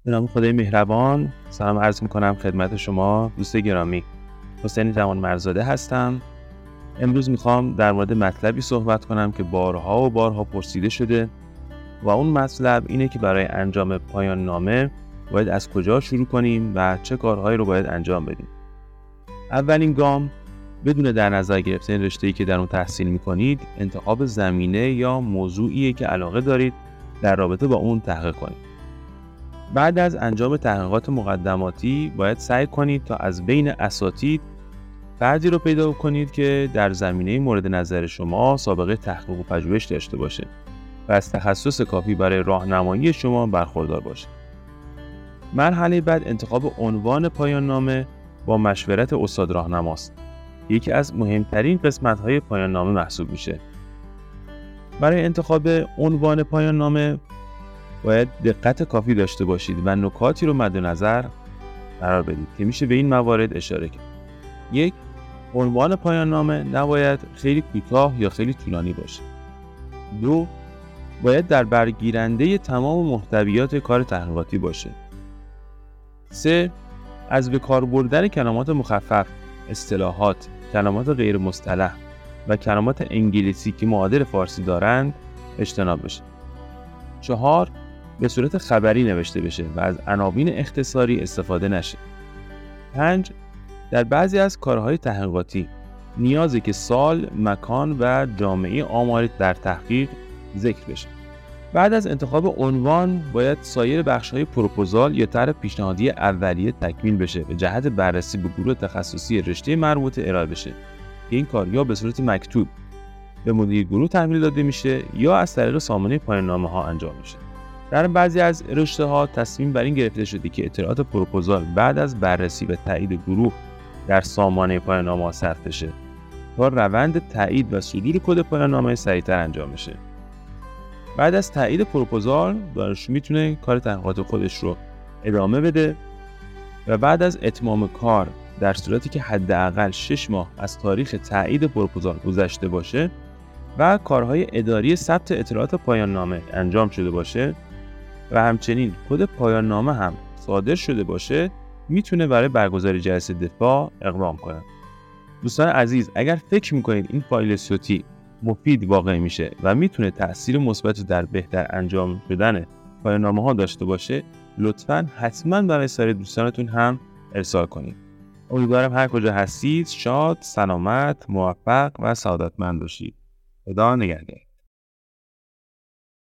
به نام خدای مهربان سلام عرض میکنم خدمت شما دوست گرامی. حسین جوانمردزاده هستم. امروز میخوام در مورد مطلبی صحبت کنم که بارها و بارها پرسیده شده و اون مطلب اینه که برای انجام پایان نامه باید از کجا شروع کنیم و چه کارهایی رو باید انجام بدیم. اولین گام بدون در نظر گرفتن رشته‌ای که در اون تحصیل میکنید، انتخاب زمینه یا موضوعیه که علاقه دارید در رابطه با اون تحقیق کنید. بعد از انجام تحقیقات مقدماتی باید سعی کنید تا از بین اساتید فردی رو پیدا کنید که در زمینه مورد نظر شما سابقه تحقیق و پژوهش داشته باشه و از تخصص کافی برای راهنمایی شما برخوردار باشه. مرحله بعد انتخاب عنوان پایان نامه با مشورت استاد راهنماست. یکی از مهمترین قسمت‌های پایان نامه محسوب میشه. برای انتخاب عنوان پایان نامه باید دقت کافی داشته باشید و نکاتی رو مد نظر قرار بدید که میشه به این موارد اشاره کرد. 1. عنوان پایان نامه نباید خیلی کوتاه یا خیلی طولانی باشه. 2. باید در برگیرنده تمام محتویات کار تحقیقاتی باشه. 3. از به کار بردن کلمات مخفف، اصطلاحات، کلمات غیر مصطلح و کلمات انگلیسی که معادل فارسی دارند اجتناب بشه. 4. به صورت خبری نوشته بشه و از عناوین اختصاری استفاده نشه. 5. در بعضی از کارهای تحقیقاتی نیازه که سال، مکان و جامعه آماری در تحقیق ذکر بشه. بعد از انتخاب عنوان باید سایر بخش‌های پروپوزال یا طرح پیشنهادی اولیه تکمیل بشه به جهت بررسی به گروه تخصصی رشته مربوطه ارائه بشه که این کار یا به صورت مکتوب به مدیر گروه تحویل داده میشه یا از طریق سامانه پایان نامه‌ها انجام میشه. در بعضی از رشته‌ها تصمیم بر این گرفته شده که اطلاعات پروپوزال بعد از بررسی و تایید گروه در سامانه پایان نامه ثبت بشه تا روند تایید و صدور کد پایان نامه سریعتر انجام بشه. بعد از تایید پروپوزال دانشجو میتونه کار تحقیقات خودش رو ادامه بده و بعد از اتمام کار در صورتی که حداقل 6 ماه از تاریخ تایید پروپوزال گذشته باشه و کارهای اداری ثبت اطلاعات پایان نامه انجام شده باشه و همچنین کد پایان نامه هم صادر شده باشه، میتونه برای برگزاری جلسه دفاع اقدام کنه. دوستان عزیز، اگر فکر میکنید این فایل صوتی مفید واقع میشه و میتونه تأثیر مثبت در بهتر انجام شدن پایان نامه ها داشته باشه، لطفاً حتما برای سایر دوستانتون هم ارسال کنید. امیدوارم هر کجا هستید شاد، سلامت، موفق و سعادتمند باشید. خدا نگهدار.